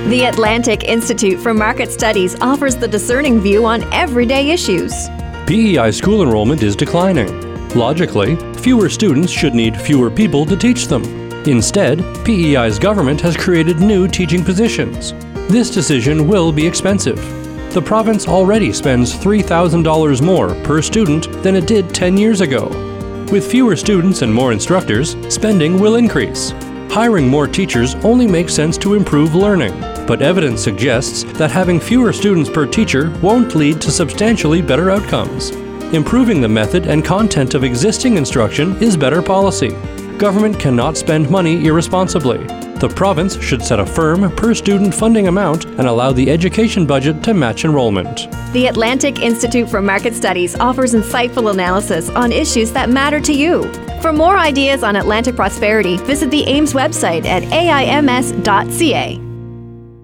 The Atlantic Institute for Market Studies offers the discerning view on everyday issues. PEI school enrollment is declining. Logically, fewer students should need fewer people to teach them. Instead, PEI's government has created new teaching positions. This decision will be expensive. The province already spends $3,000 more per student than it did 10 years ago. With fewer students and more instructors, spending will increase. Hiring more teachers only makes sense to improve learning, but evidence suggests that having fewer students per teacher won't lead to substantially better outcomes. Improving the method and content of existing instruction is better policy. Government cannot spend money irresponsibly. The province should set a firm per-student funding amount and allow the education budget to match enrollment. The Atlantic Institute for Market Studies offers insightful analysis on issues that matter to you. For more ideas on Atlantic prosperity, visit the AIMS website at aims.ca.